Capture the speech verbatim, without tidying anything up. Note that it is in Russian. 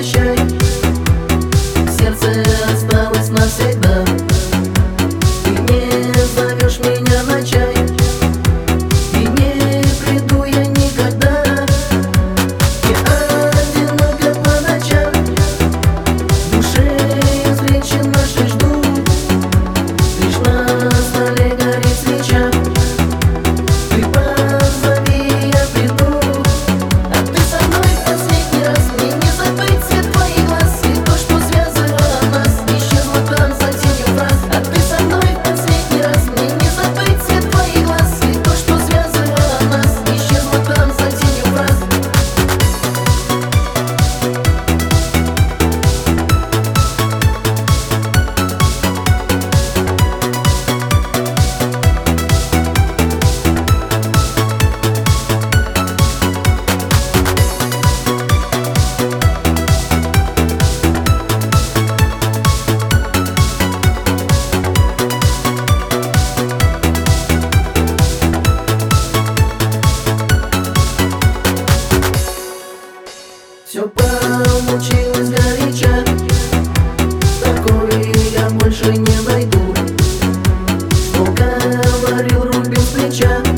прощай. Сердце осталось навсегда. Ты не зовешь меня на чай, и не приду я никогда. Я одиноко по ночам, в душе излечен наши ждут. Лишь на столе горит свеча. Ты позови, я приду. А ты со мной в последний раз. Мне не забыть цвет твоих глаз и то, что связывало нас, исчезло там за тенью фраз. А ты со мной в последний раз. Мне не забыть цвет твоих глаз и то, что связывало нас, исчезло там за тенью фраз. Все получилось горячо, такое я больше не найду. Что говорил Рубин с плеча.